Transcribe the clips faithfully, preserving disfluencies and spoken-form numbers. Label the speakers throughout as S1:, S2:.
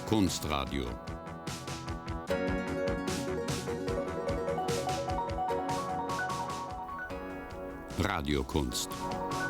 S1: Kunstradio. Radiokunst.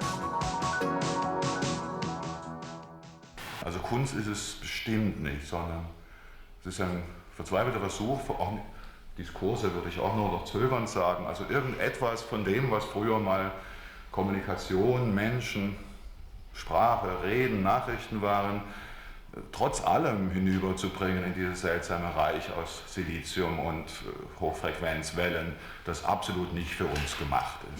S2: Also Kunst ist es bestimmt nicht, sondern es ist ein verzweifelter Versuch, auch Diskurse würde ich auch nur noch zögernd sagen, also irgendetwas von dem, was früher mal Kommunikation, Menschen, Sprache, Reden, Nachrichten waren, trotz allem hinüberzubringen in dieses seltsame Reich aus Silizium und Hochfrequenzwellen, das absolut nicht für uns gemacht ist.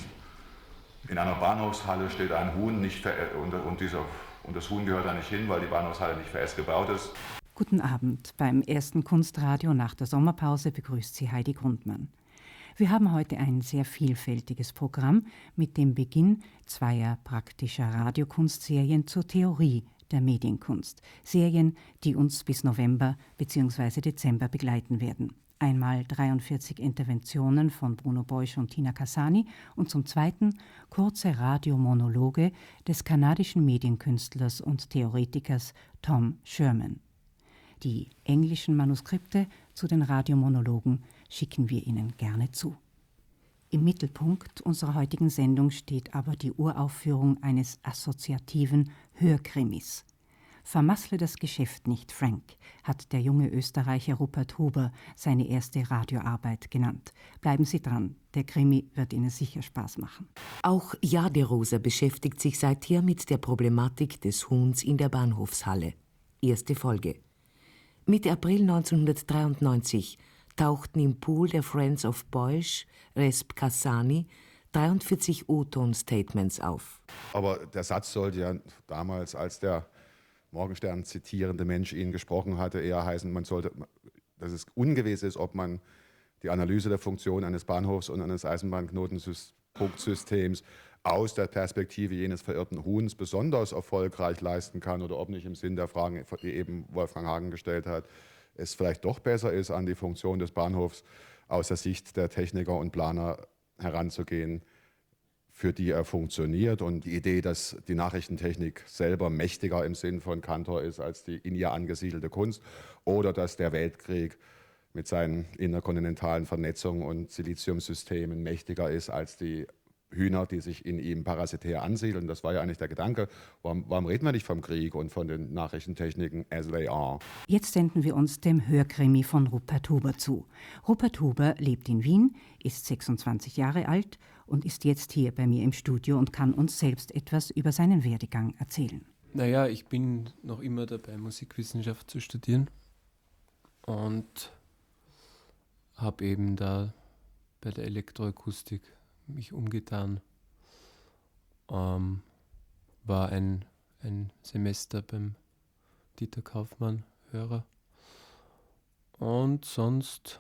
S2: In einer Bahnhofshalle steht ein Huhn nicht ver- und, und, dieser, und das Huhn gehört da nicht hin, weil die Bahnhofshalle nicht für es gebaut ist.
S3: Guten Abend. Beim ersten Kunstradio nach der Sommerpause begrüßt Sie Heidi Grundmann. Wir haben heute ein sehr vielfältiges Programm mit dem Beginn zweier praktischer Radiokunstserien zur Theorie der Medienkunst. Serien, die uns bis November bzw. Dezember begleiten werden. Einmal dreiundvierzig Interventionen von Bruno Beusch und Tina Cassani und zum Zweiten kurze Radiomonologe des kanadischen Medienkünstlers und Theoretikers Tom Sherman. Die englischen Manuskripte zu den Radiomonologen schicken wir Ihnen gerne zu. Im Mittelpunkt unserer heutigen Sendung steht aber die Uraufführung eines assoziativen Hörkrimis. »Vermassle das Geschäft nicht, Frank«, hat der junge Österreicher Rupert Huber seine erste Radioarbeit genannt. Bleiben Sie dran, der Krimi wird Ihnen sicher Spaß machen.
S4: Auch Jaderosa beschäftigt sich seither mit der Problematik des Huhns in der Bahnhofshalle. Erste Folge. Mitte April neunzehnhundertdreiundneunzig tauchten im Pool der Friends of Beusch, Resp Cassani, dreiundvierzig O-Ton-Statements auf.
S5: Aber der Satz sollte ja damals, als der Morgenstern zitierende Mensch ihn gesprochen hatte, eher heißen, man sollte, dass es ungewiss ist, ob man die Analyse der Funktion eines Bahnhofs und eines Eisenbahnknotenpunktsystems aus der Perspektive jenes verirrten Huhns besonders erfolgreich leisten kann oder ob nicht im Sinn der Fragen, die eben Wolfgang Hagen gestellt hat, es vielleicht doch besser ist, an die Funktion des Bahnhofs aus der Sicht der Techniker und Planer heranzugehen, für die er funktioniert. Und die Idee, dass die Nachrichtentechnik selber mächtiger im Sinn von Cantor ist als die in ihr angesiedelte Kunst oder dass der Weltkrieg mit seinen interkontinentalen Vernetzungen und Siliziumsystemen mächtiger ist als die Hühner, die sich in ihm parasitär ansiedeln. Das war ja eigentlich der Gedanke. Warum, warum reden wir nicht vom Krieg und von den Nachrichtentechniken as they are?
S3: Jetzt wenden wir uns dem Hörkrimi von Rupert Huber zu. Rupert Huber lebt in Wien, ist sechsundzwanzig Jahre alt und ist jetzt hier bei mir im Studio und kann uns selbst etwas über seinen Werdegang erzählen.
S6: Naja, ich bin noch immer dabei, Musikwissenschaft zu studieren und habe eben da bei der Elektroakustik mich umgetan. Ähm, war ein, ein Semester beim Dieter Kaufmann Hörer. Und sonst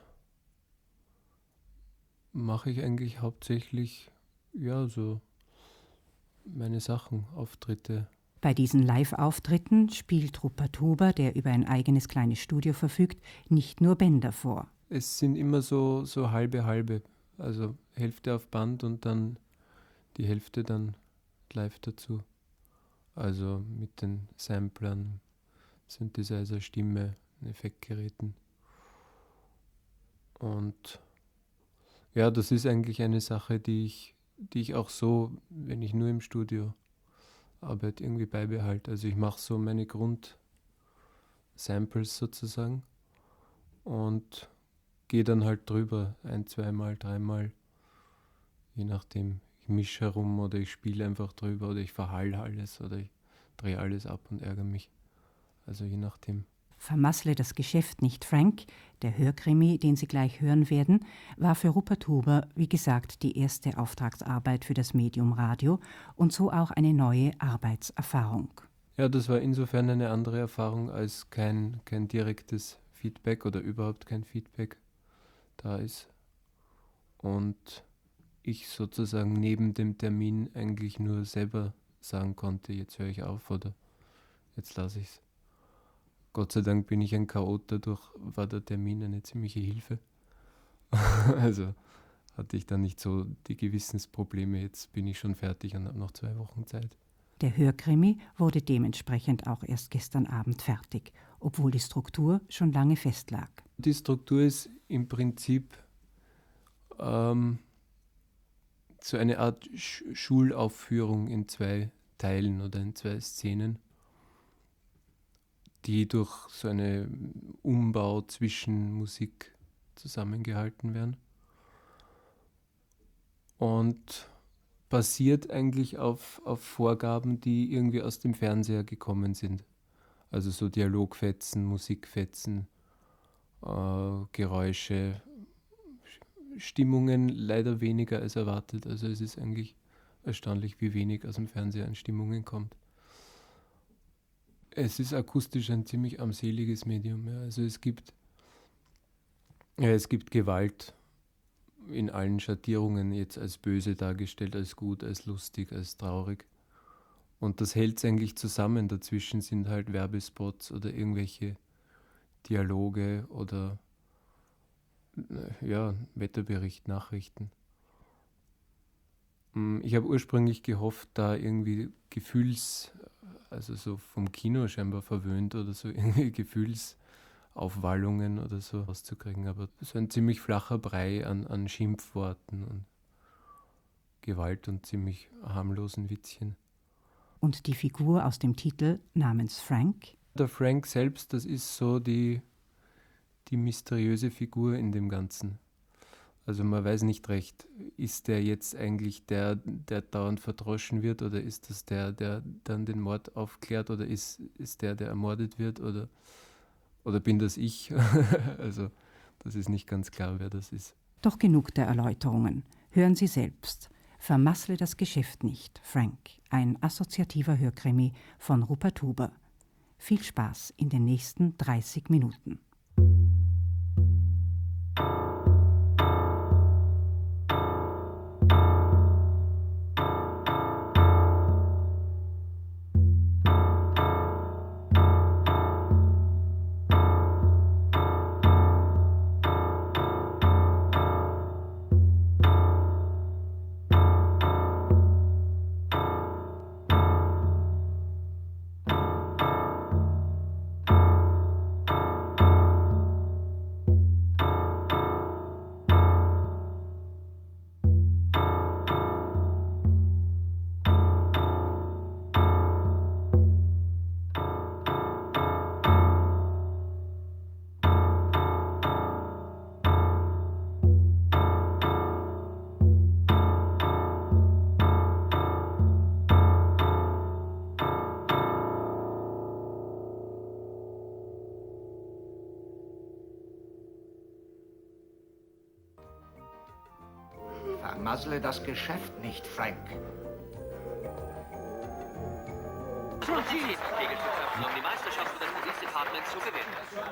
S6: mache ich eigentlich hauptsächlich ja so meine Sachen, Auftritte.
S3: Bei diesen Live-Auftritten spielt Rupert Huber, der über ein eigenes kleines Studio verfügt, nicht nur Bänder vor.
S6: Es sind immer so, so halbe halbe. Also Hälfte auf Band und dann die Hälfte dann live dazu. Also mit den Samplern, Synthesizer, Stimme, Effektgeräten. Und ja, das ist eigentlich eine Sache, die ich, die ich auch so, wenn ich nur im Studio arbeite, irgendwie beibehalte. Also ich mache so meine Grund-Samples sozusagen und gehe dann halt drüber, ein, zweimal, dreimal, je nachdem. Ich mische herum oder ich spiele einfach drüber oder ich verhalle alles oder ich drehe alles ab und ärgere mich. Also je nachdem.
S3: Vermassle das Geschäft nicht, Frank, der Hörkrimi, den Sie gleich hören werden, war für Rupert Huber, wie gesagt, die erste Auftragsarbeit für das Medium Radio und so auch eine neue Arbeitserfahrung.
S6: Ja, das war insofern eine andere Erfahrung, als kein, kein direktes Feedback oder überhaupt kein Feedback da ist. Und ich sozusagen neben dem Termin eigentlich nur selber sagen konnte, jetzt höre ich auf oder jetzt lasse ich es. Gott sei Dank bin ich ein Chaot, dadurch war der Termin eine ziemliche Hilfe. Also hatte ich dann nicht so die Gewissensprobleme, jetzt bin ich schon fertig und habe noch zwei Wochen Zeit.
S3: Der Hörkrimi wurde dementsprechend auch erst gestern Abend fertig, obwohl die Struktur schon lange festlag.
S6: Die Struktur ist im Prinzip ähm, so eine Art Sch- Schulaufführung in zwei Teilen oder in zwei Szenen, die durch so einen Umbau zwischen Musik zusammengehalten werden. Und basiert eigentlich auf, auf Vorgaben, die irgendwie aus dem Fernseher gekommen sind. Also so Dialogfetzen, Musikfetzen, äh, Geräusche, Stimmungen leider weniger als erwartet. Also es ist eigentlich erstaunlich, wie wenig aus dem Fernseher an Stimmungen kommt. Es ist akustisch ein ziemlich armseliges Medium. Ja. Also es gibt, ja, es gibt Gewalt in allen Schattierungen, jetzt als böse dargestellt, als gut, als lustig, als traurig. Und das hält es eigentlich zusammen. Dazwischen sind halt Werbespots oder irgendwelche Dialoge oder ja, Wetterbericht, Nachrichten. Ich habe ursprünglich gehofft, da irgendwie Gefühls, also so vom Kino scheinbar verwöhnt oder so irgendwie Gefühlsaufwallungen oder so rauszukriegen, aber so ein ziemlich flacher Brei an, an Schimpfworten und Gewalt und ziemlich harmlosen Witzchen.
S3: Und die Figur aus dem Titel namens Frank?
S6: Der Frank selbst, das ist so die, die mysteriöse Figur in dem Ganzen. Also man weiß nicht recht, ist der jetzt eigentlich der, der dauernd verdroschen wird, oder ist das der, der dann den Mord aufklärt, oder ist, ist der, der ermordet wird, oder, oder bin das ich? Also das ist nicht ganz klar, wer das ist.
S3: Doch genug der Erläuterungen. Hören Sie selbst. Vermassle das Geschäft nicht, Frank. Ein assoziativer Hörkrimi von Rupert Huber. Viel Spaß in den nächsten dreißig Minuten.
S1: Vermassle das Geschäft nicht, Frank.
S7: Und Sie, Gegenschaften, um die Meisterschaft für das Musikdepartement zu gewinnen.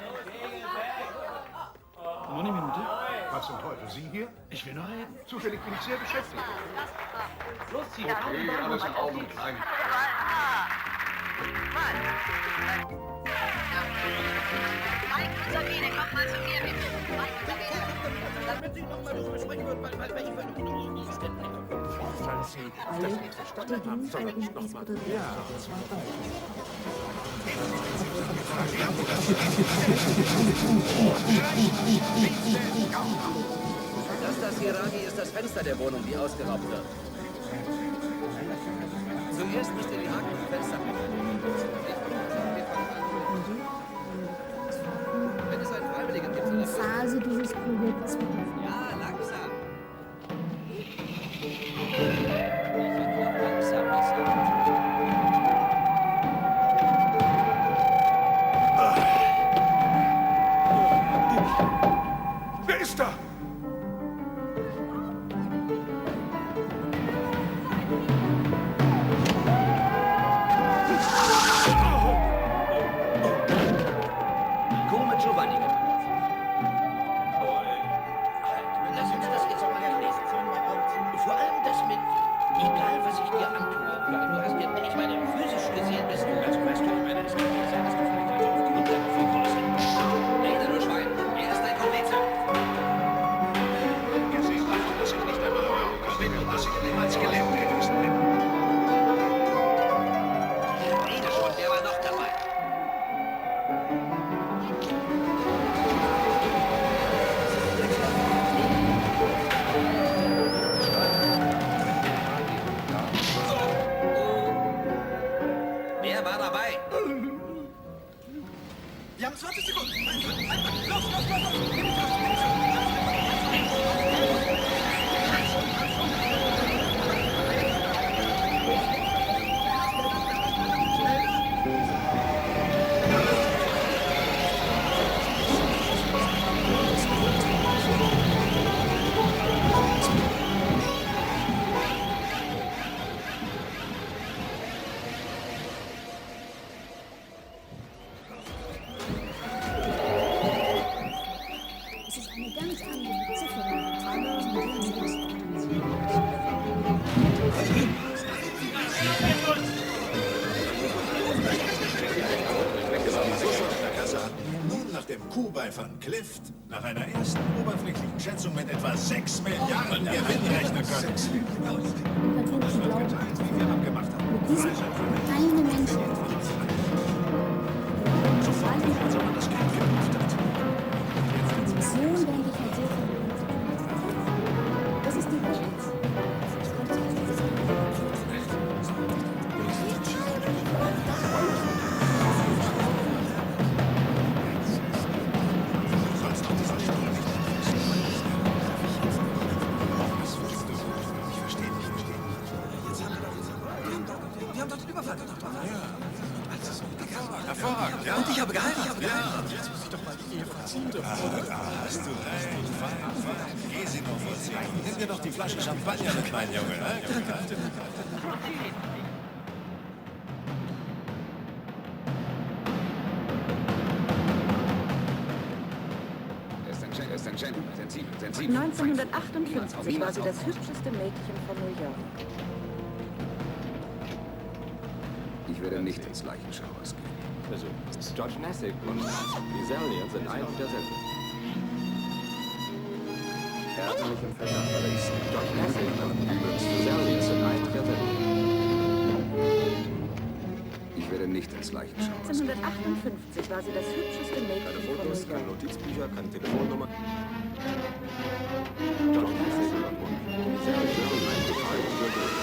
S8: Nur eine Minute. Was zum Teufel, Sie hier? Ich will nur reden. Zufällig bin ich sehr beschäftigt.
S7: Los, Sie.
S8: Okay, alles in Ordnung. Ein.
S9: Mike und Sabine, kommt mal zu mir, bitte. Mike und Sabine. Damit Sie noch mal darüber sprechen würden, weil welche Veränderungen die Städte nicht
S8: Falls Sie das nächste Stadtland haben, soll ich noch mal... Ja, das war bald.
S7: Das, das hier, Ragi, ist das Fenster der Wohnung, die ausgeraubt wird. Zuerst müsst ihr die Haken im Fenster machen. Wenn es einen Freiwilligen gibt,
S10: Die Phase dieses Projekts wird
S7: ja, langsam. Langsam, langsam.
S8: Wer ist da?
S7: Come Giovanni gemacht. Lass uns das jetzt mal gelesen. Vor allem das mit, egal was ich dir antue, weil du hast ja, ich meine, physisch gesehen bist du, also weißt du, ich meine, es kann nicht sein, dass du vielleicht also aufgrund deiner Figur bist. Rede nur Schwein, er ist dein Komplize.
S8: Gesehen hast, dass ich nicht einmal Euro bin und dass ich niemals gelebt hätte. haben zwanzig Sekunden. Los, los, los, los.
S11: Von Clift nach einer ersten oberflächlichen Schätzung mit etwa sechs Milliarden Gewinn rechnen können.
S10: Patenten glauben,
S11: Wie wir abgemacht haben.
S10: mit diesem eine Menschen.
S11: Sofort wieder, als ob man das Geld gekauft hat.
S10: Die Mission, denke ich, hat sehr viel. Das ist die Welt.
S11: Hervorragend, ja. Und ich habe geheiratet. Ich habe geheiratet. Ja. Jetzt muss ich doch mal die Ehe verziehen. Ah, ah, hast du recht. Fein, fein. Geh sie noch verziehen. Nimm dir doch die Flasche Champagner mit, mein Junge.
S12: neunzehnhundertachtundfünfzig war sie das hübscheste Mädchen von New York.
S13: Ich werde nicht ins Leichenschauhaus gehen. Also, George Nassik und Giselle sind ein und derselbe. Er hatte mich im Verdacht, aber ich sehe. George Nassik und Giselle sind ein und derselbe. Ich werde nicht ins Leichenschauhaus gehen.
S12: neunzehnhundertachtundfünfzig war sie das hübscheste Mädchen
S13: Keine
S12: von
S13: Fotos,
S12: New
S13: keine
S12: York.
S13: Notizbücher, keine Telefonnummer. George Nassik und Giselle sind ein und derselbe.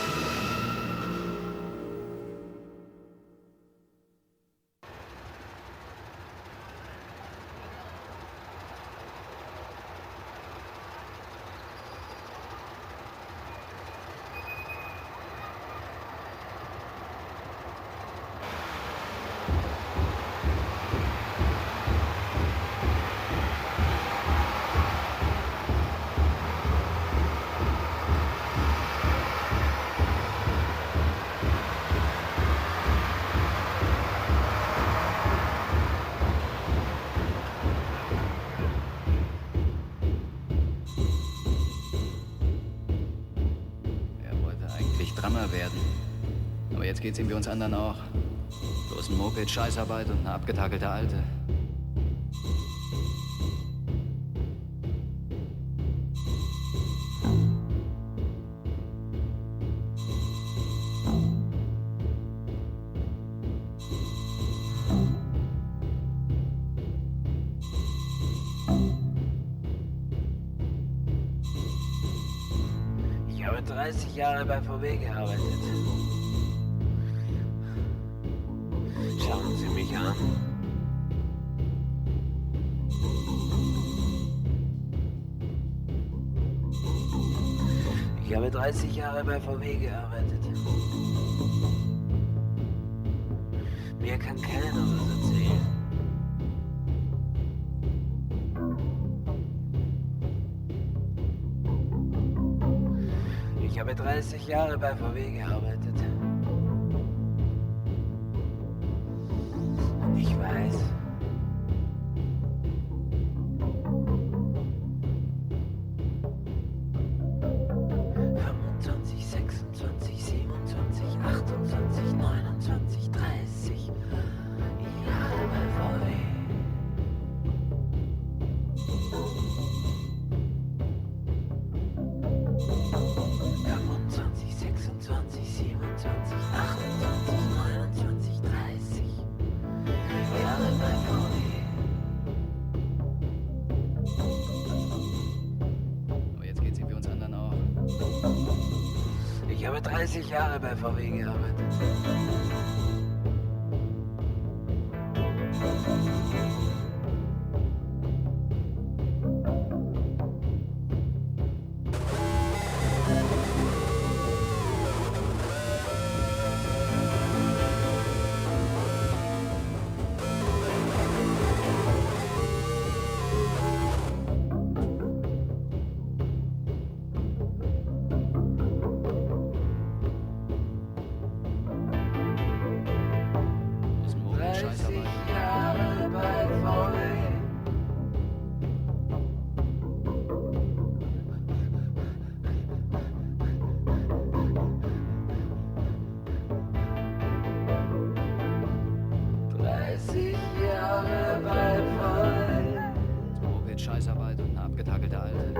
S14: werden. Aber jetzt geht's ihm wie uns anderen auch. Bloß ein Moped, Scheißarbeit und eine abgetakelte Alte.
S15: Ich habe dreißig Jahre bei V W gearbeitet. Schauen Sie mich an. Ich habe dreißig Jahre bei V W gearbeitet. Mir kann keiner was erzählen. Ich habe dreißig Jahre bei V W gearbeitet. Und ich weiß, fünfundzwanzig, sechsundzwanzig, siebenundzwanzig, achtundzwanzig, neunundzwanzig, dreißig Jahre bei V W. fünfundzwanzig, sechsundzwanzig, siebenundzwanzig, achtundzwanzig, neunundzwanzig, dreißig Jahre bei V W.
S14: Aber jetzt geht's ihm wie uns anderen auch.
S15: Ich habe dreißig Jahre bei V W gearbeitet.
S14: abgetakelte Alte.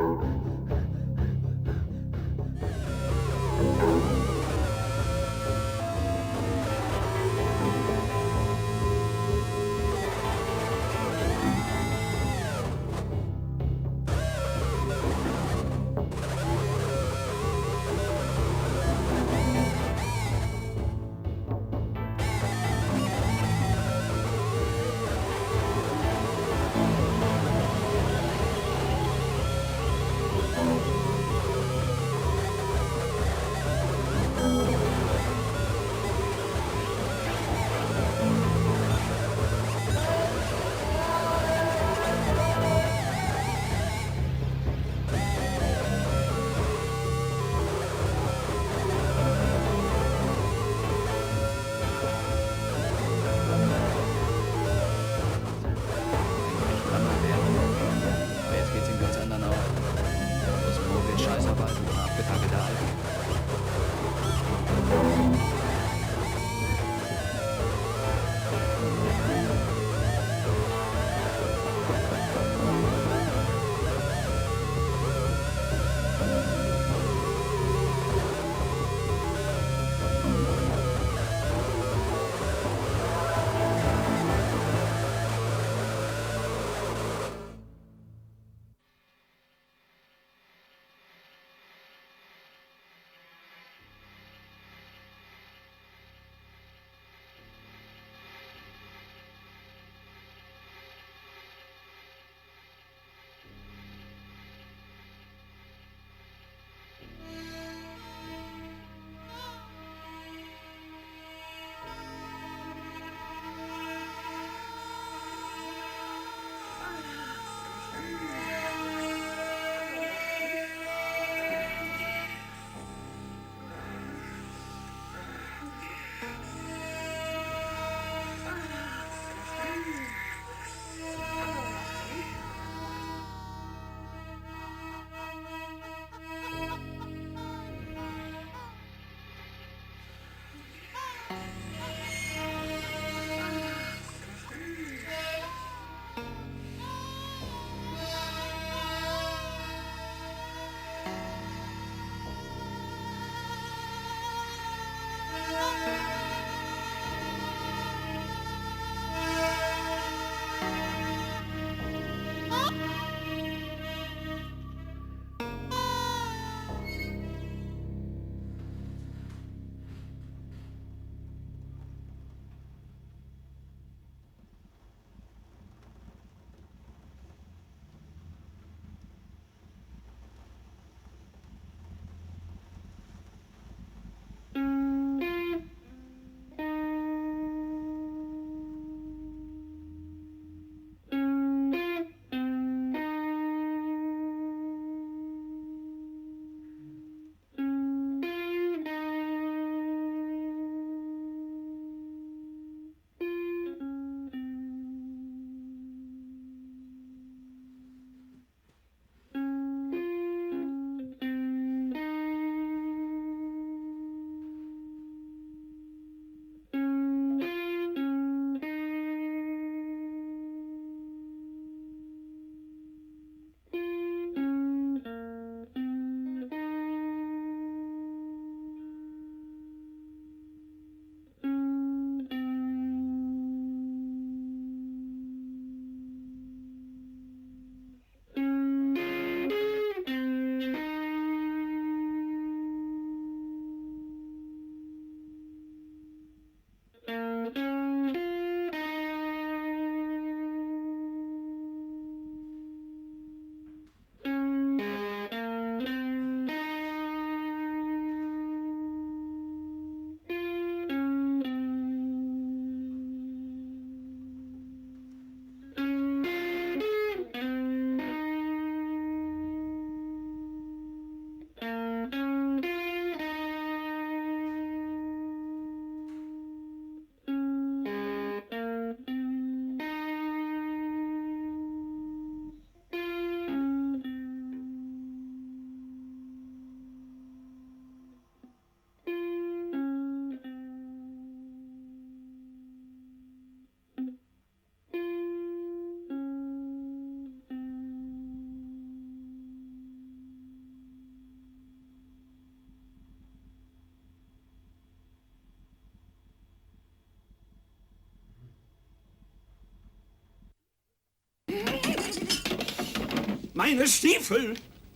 S11: Meine Stiefel!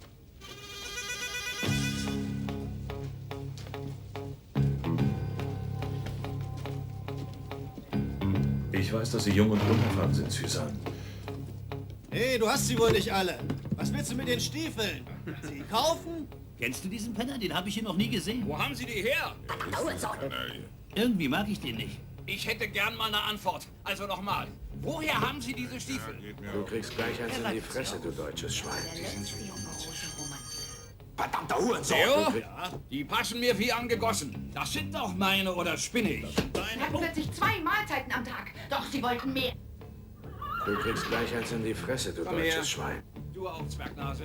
S16: Ich weiß, dass Sie jung und unerfahren sind, Suzanne.
S17: Hey, du hast sie wohl nicht alle. Was willst du mit den Stiefeln? Sie kaufen?
S18: Kennst du diesen Penner? Den habe ich hier noch nie gesehen.
S11: Wo haben Sie die her?
S18: Irgendwie mag ich den nicht.
S11: Ich hätte gern mal eine Antwort. Also nochmal. Woher haben Sie diese Stiefel?
S13: Du kriegst gleich eins in die Fresse, du deutsches Schwein.
S11: Verdammter Hurensohn! Theo? Ja? Die passen mir wie angegossen. Das sind doch meine, oder spinne ich?
S9: Sie hatten plötzlich zwei Mahlzeiten am Tag. Doch sie wollten mehr.
S13: Du kriegst gleich eins in die Fresse, du
S11: Komm
S13: deutsches
S11: her.
S13: Schwein.
S11: Du auch, Zwergnase.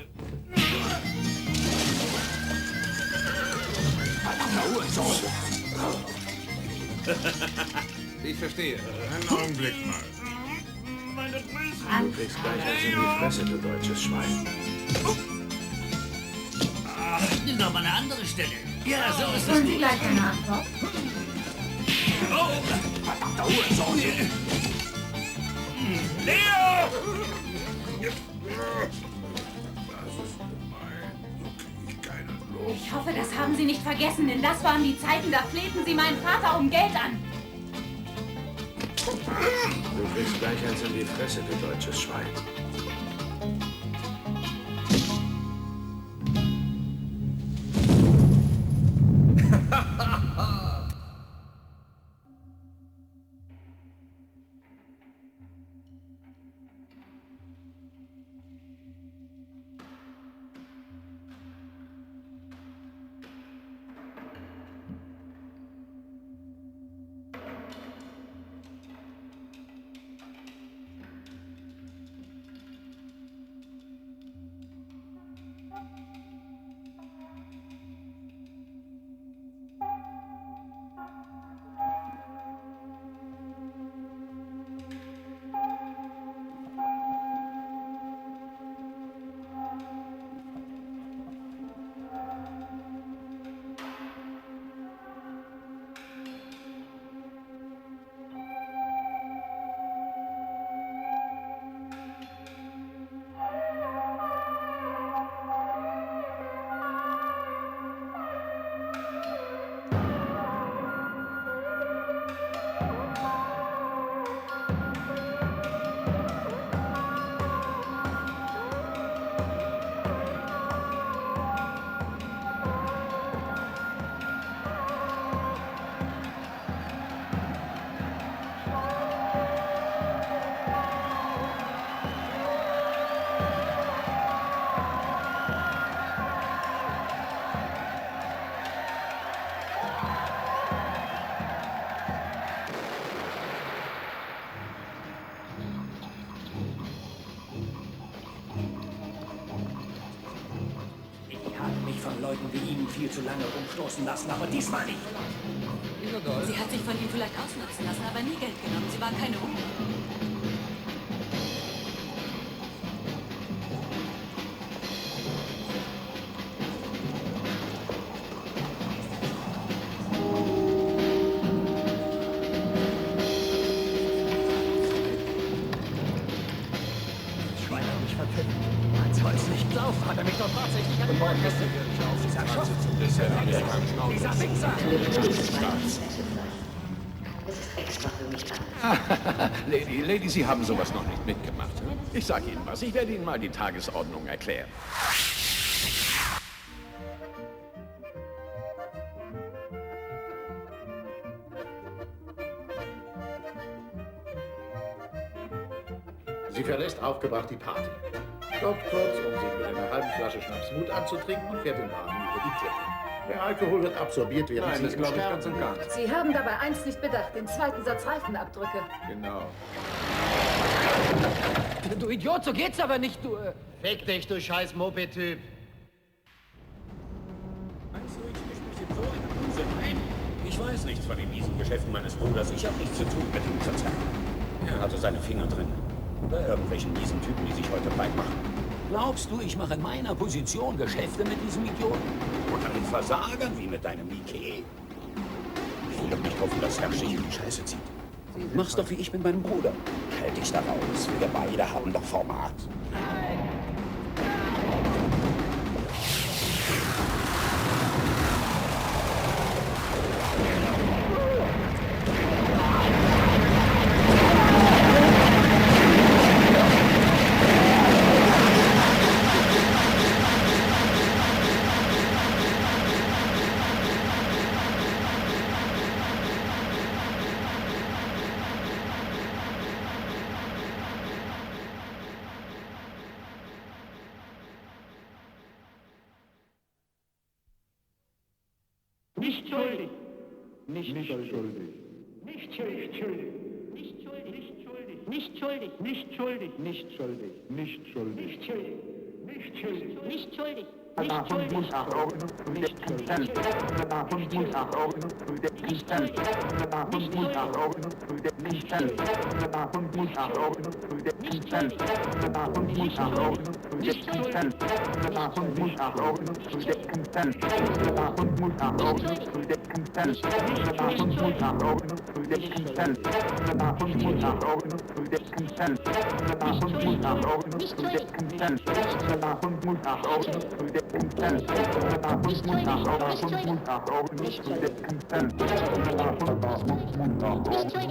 S13: Verdammter Hurensohn!
S11: Ich verstehe.
S16: Einen Augenblick mal.
S13: Du kriegst gleich eins in die Fresse, du deutsches Schwein.
S18: Nimm doch mal eine andere Stelle. Ja, so ist das
S9: Wollen Sie
S18: gut.
S9: gleich eine Antwort?
S11: Oh! Verdammter Hurensohn! Leo!
S9: Ich hoffe, das haben Sie nicht vergessen, denn das waren die Zeiten, da flehten Sie meinen Vater um Geld an.
S13: Du kriegst gleich eins in die Fresse, du deutsches Schwein.
S19: Leuten wie Ihnen viel zu lange umstoßen lassen, aber diesmal nicht.
S20: Sie hat sich von ihm vielleicht ausnutzen lassen, aber nie Geld genommen. Sie war keine Hunger.
S19: Das Schwein hat mich verpfiffen. Man soll's nicht glauben, hat er mich doch tatsächlich angeboten. Dieser Schopf! Dieser Wichser!
S21: Lady, Lady, Sie haben sowas noch nicht mitgemacht. Hm? Ich sag Ihnen was, ich werde Ihnen mal die Tagesordnung erklären.
S16: Sie verlässt aufgebracht die Party. Stoppt kurz, um sich mit einer halben Flasche Schnaps Mut anzutrinken und fährt den Wagen über die Klippe. Der Alkohol wird absorbiert, während
S21: Nein,
S16: sie
S21: das
S16: im
S21: glaube ich
S16: Sterben
S21: ganz und gar nicht.
S12: Sie haben dabei eins nicht bedacht, den zweiten Satz Reifenabdrücke.
S16: Genau.
S19: Du Idiot, so geht's aber nicht, du... Äh
S17: Fick dich, du scheiß Moped-Typ.
S11: Meinst du, ich misch mich in so einen Unsinn ein? Ich weiß nichts von den miesen Geschäften meines Bruders. Ich habe nichts zu tun mit dem Konzern. Er hatte seine Finger drin. Bei irgendwelchen miesen Typen, die sich heute breit machen. Glaubst du, ich mache in meiner Position Geschäfte mit diesem Idioten? Oder mit Versagern wie mit deinem Mickey? Ich will doch nicht hoffen, dass Herr Schicht in die Scheiße zieht. Mach's doch wie ich mit meinem Bruder. Halt dich da raus. Wir beide haben doch Format.
S19: Nein!
S2: Nicht schuldig. Nicht schuldig. Nicht schuldig. Nicht schuldig. Nicht schuldig. Nicht schuldig. Nicht schuldig. Nicht schuldig. Nicht schuldig. Nicht schuldig. Nicht schuldig. Nicht muss auch auch nicht Consent. Hund muss auch auch Consent. Hund muss auch auch Consent. Hund muss auch auch Consent. Hund muss auch auch Consent. Hund muss auch auch Consent. Hund muss auch auch Consent. Hund muss auch auch Consent. Hund muss auch auch Consent. Hund muss auch auch Consent. Hund muss auch auch Consent. Consent. Hund muss auch auch Hund muss auch auch Consent. Hund muss auch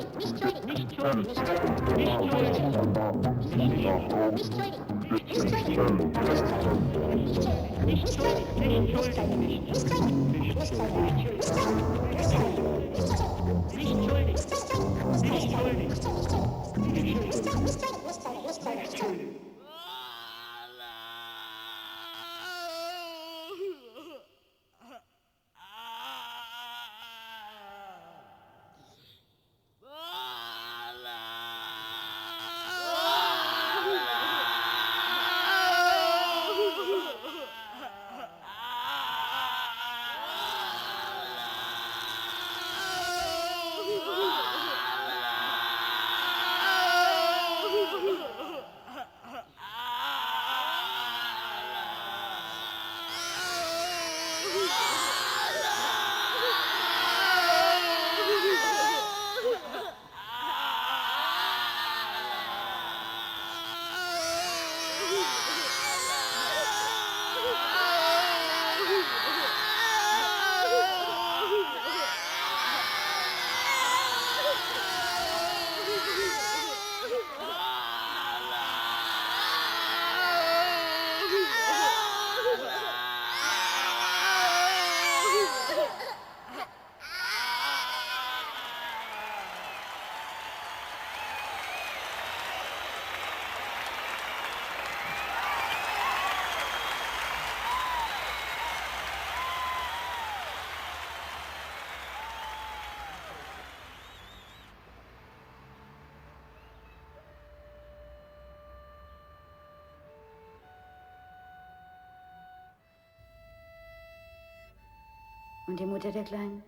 S22: Und die Mutter der Kleinen?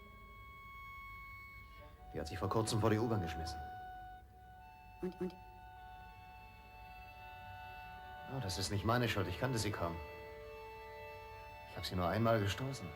S23: Die hat sich vor kurzem vor die U-Bahn geschmissen.
S22: Und, und?
S23: Oh, das ist nicht meine Schuld, ich kannte sie kaum. Ich habe sie nur einmal gestoßen.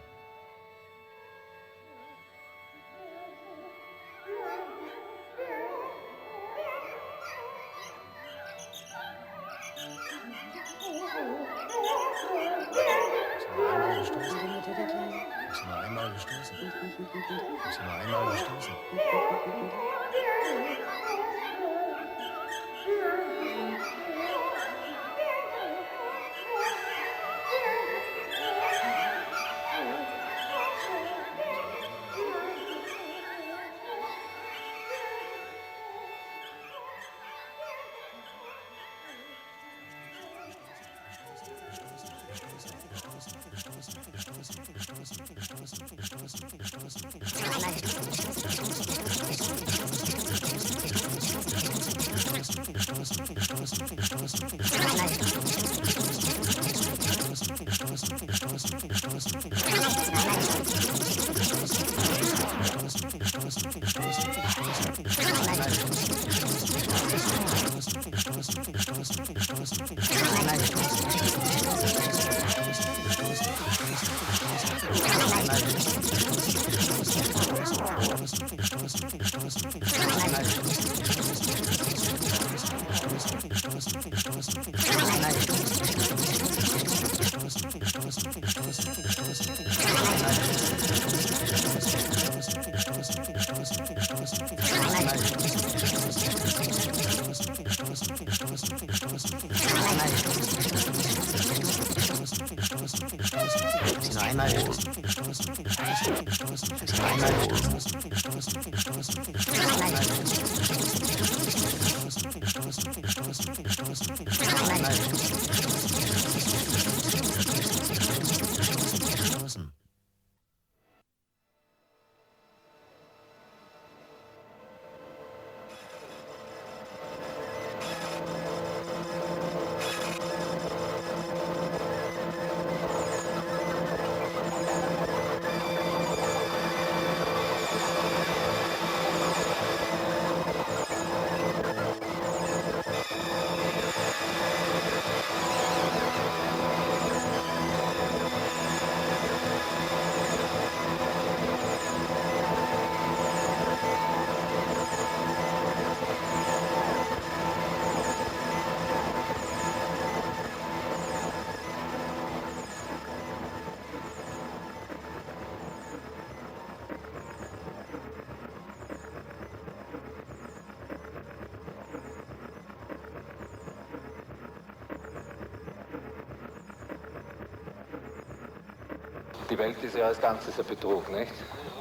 S13: Die Welt ist ja als Ganzes ein Betrug, nicht?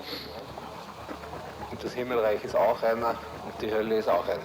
S13: Und das Himmelreich ist auch einer und die Hölle ist auch einer.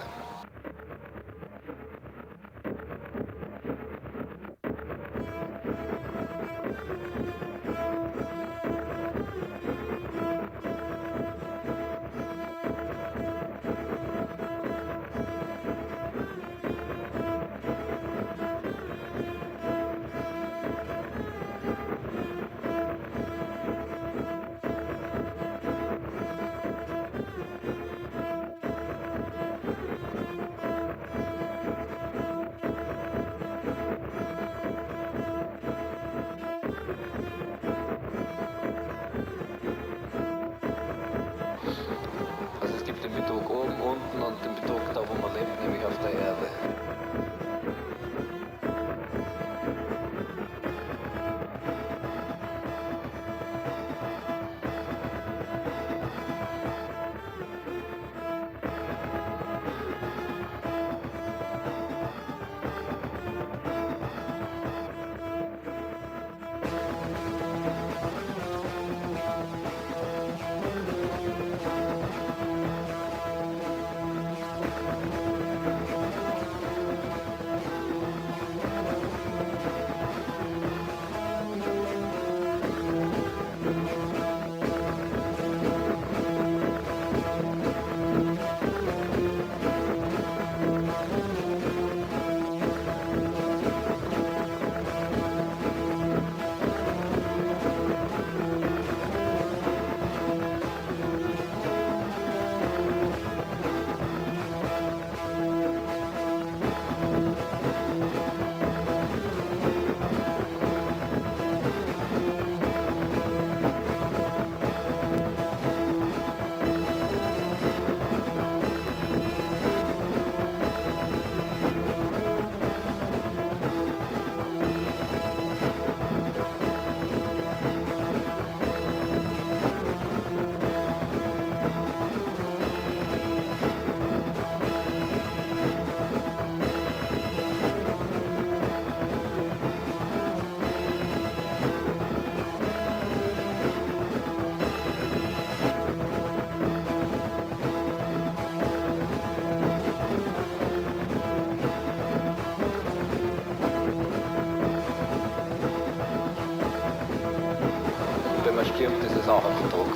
S13: Stirbt, ist es auch ein Betrug.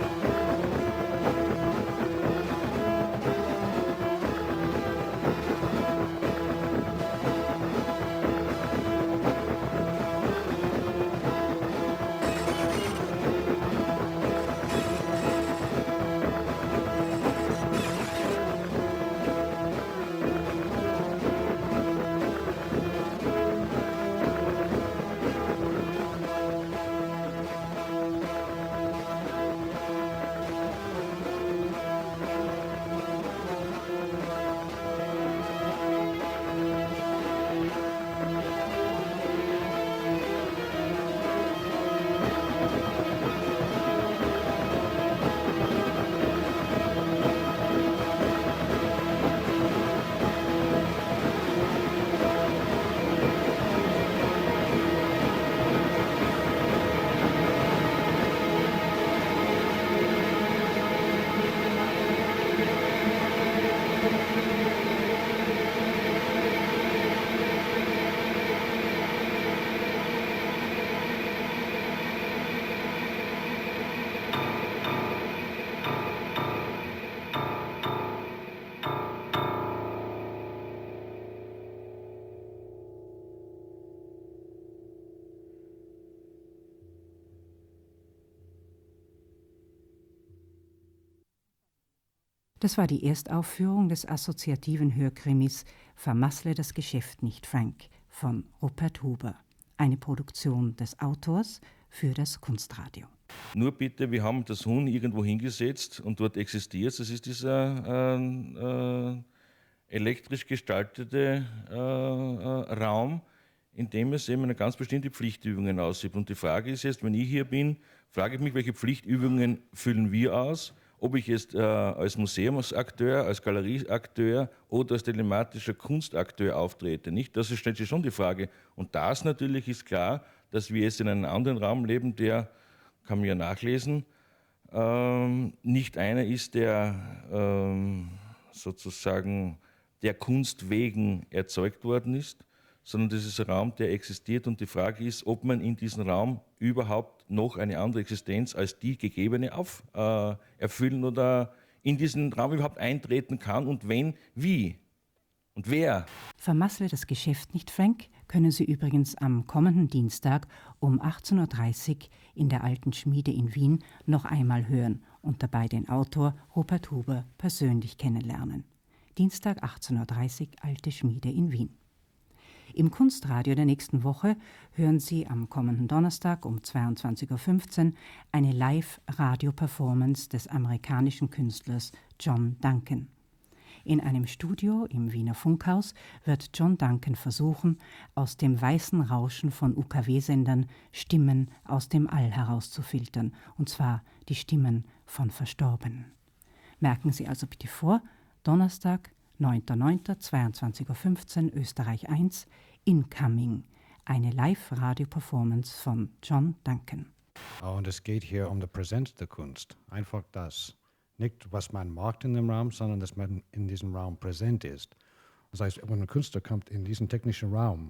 S3: Das war die Erstaufführung des assoziativen Hörkrimis Vermassle das Geschäft nicht, Frank von Rupert Huber. Eine Produktion des Autors für das Kunstradio.
S4: Nur bitte, wir haben das Huhn irgendwo hingesetzt und dort existiert es. Das ist dieser äh, äh, elektrisch gestaltete äh, äh, Raum, in dem es eben eine ganz bestimmte Pflichtübungen aussieht. Und die Frage ist jetzt, wenn ich hier bin, frage ich mich, welche Pflichtübungen füllen wir aus? Ob ich jetzt äh, als Museumsakteur, als Galerieakteur oder als telematischer Kunstakteur auftrete. Nicht? Das stellt sich schon die Frage. Und das natürlich ist klar, dass wir jetzt in einem anderen Raum leben, der kann man ja nachlesen, ähm, nicht einer ist, der ähm, sozusagen der Kunst wegen erzeugt worden ist, sondern das ist ein Raum, der existiert und die Frage ist, ob man in diesem Raum überhaupt noch eine andere Existenz als die gegebene auf, äh, erfüllen oder in diesen Raum überhaupt eintreten kann und wenn, wie und wer.
S3: Vermassle das Geschäft nicht, Frank, können Sie übrigens am kommenden Dienstag um achtzehn Uhr dreißig in der Alten Schmiede in Wien noch einmal hören und dabei den Autor Rupert Huber persönlich kennenlernen. Dienstag achtzehn Uhr dreißig, Alte Schmiede in Wien. Im Kunstradio der nächsten Woche hören Sie am kommenden Donnerstag um zweiundzwanzig Uhr fünfzehn eine Live-Radio-Performance des amerikanischen Künstlers John Duncan. In einem Studio im Wiener Funkhaus wird John Duncan versuchen, aus dem weißen Rauschen von U K W-Sendern Stimmen aus dem All herauszufiltern, und zwar die Stimmen von Verstorbenen. Merken Sie also bitte vor, Donnerstag, neunter neunter zweiundzwanzig Uhr fünfzehn, Österreich eins, Incoming, eine Live-Radio-Performance von John Duncan.
S1: Und es geht hier um das Präsenz der Kunst, einfach das. Nicht, was man macht in dem Raum, sondern dass man in diesem Raum präsent ist. Das heißt, wenn ein Künstler kommt in diesen technischen Raum,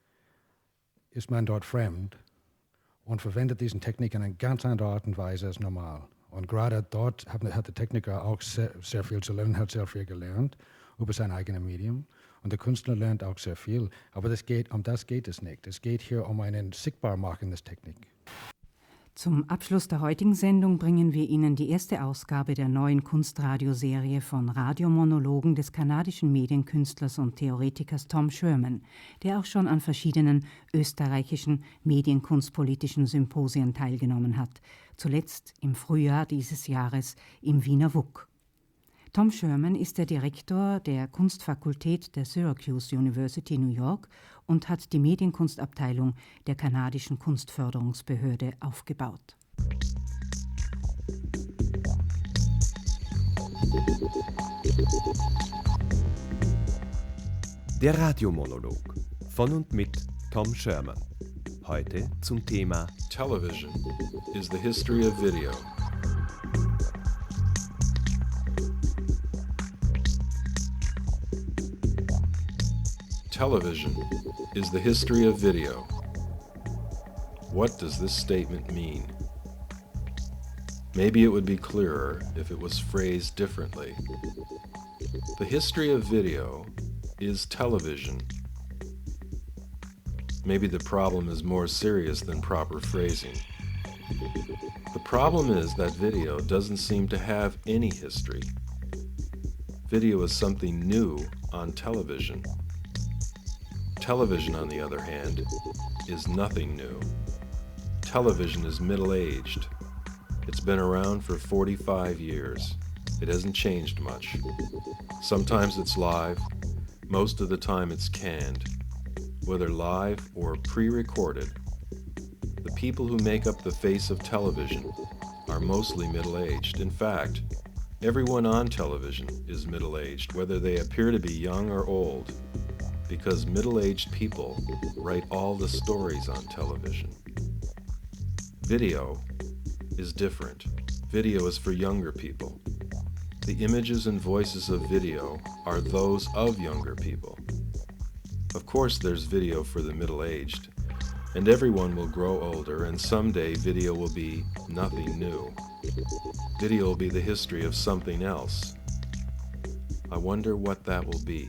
S1: ist man dort fremd und verwendet diese Technik in eine ganz andere Art und Weise als normal. Und gerade dort hat, hat der Techniker auch sehr, sehr viel zu lernen, hat sehr viel gelernt über sein eigenes Medium. Und der Künstler lernt auch sehr viel. Aber das geht, um das geht es nicht. Es geht hier um eine Sichtbarmachung der Technik.
S3: Zum Abschluss der heutigen Sendung bringen wir Ihnen die erste Ausgabe der neuen Kunstradioserie von Radiomonologen des kanadischen Medienkünstlers und Theoretikers Tom Sherman, der auch schon an verschiedenen österreichischen medienkunstpolitischen Symposien teilgenommen hat, zuletzt im Frühjahr dieses Jahres im Wiener W U K. Tom Sherman ist der Direktor der Kunstfakultät der Syracuse University New York und hat die Medienkunstabteilung der kanadischen Kunstförderungsbehörde aufgebaut.
S5: Der Radiomonolog von und mit Tom Sherman. Heute zum Thema
S6: Television is the history of video. Television is the history of video. What does this statement mean? Maybe it would be clearer if it was phrased differently. The history of video is television. Maybe the problem is more serious than proper phrasing. The problem is that video doesn't seem to have any history. Video is something new on television. Television, on the other hand, is nothing new. Television is middle-aged. It's been around for forty-five years. It hasn't changed much. Sometimes it's live. Most of the time it's canned. Whether live or pre-recorded, the people who make up the face of television are mostly middle-aged. In fact, everyone on television is middle-aged, whether they appear to be young or old, because middle-aged people write all the stories on television. Video is different. Video is for younger people. The images and voices of video are those of younger people. Of course, there's video for the middle-aged, and everyone will grow older, and someday video will be nothing new. Video will be the history of something else. I wonder what that will be.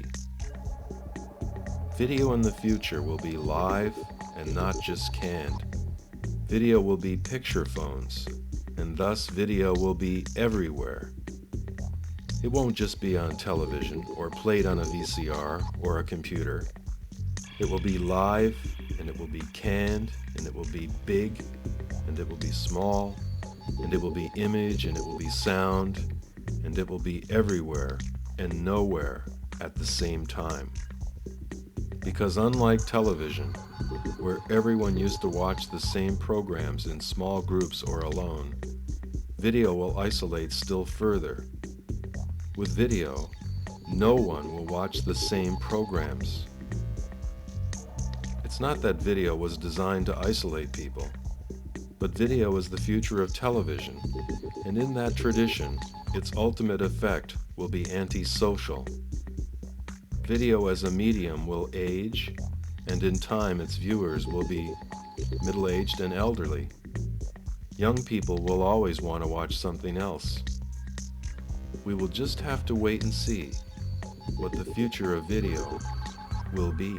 S6: Video in the future will be live and not just canned. Video will be picture phones, and thus video will be everywhere. It won't just be on television or played on a V C R or a computer. It will be live, and it will be canned, and it will be big, and it will be small, and it will be image, and it will be sound, and it will be everywhere and nowhere at the same time. Because unlike television, where everyone used to watch the same programs in small groups or alone, video will isolate still further. With video, no one will watch the same programs. It's not that video was designed to isolate people. But video is the future of television, and in that tradition, its ultimate effect will be antisocial. Video as a medium will age, and in time its viewers will be middle-aged and elderly. Young people will always want to watch something else. We will just have to wait and see what the future of video will be.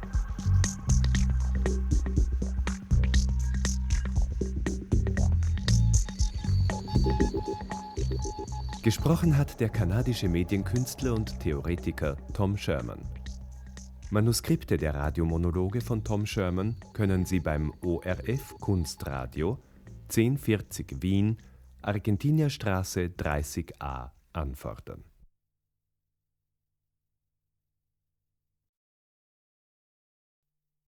S5: Gesprochen hat der kanadische Medienkünstler und Theoretiker Tom Sherman. Manuskripte der Radiomonologe von Tom Sherman können Sie beim O R F Kunstradio zehn vierzig Wien, Argentinierstraße dreißig a anfordern.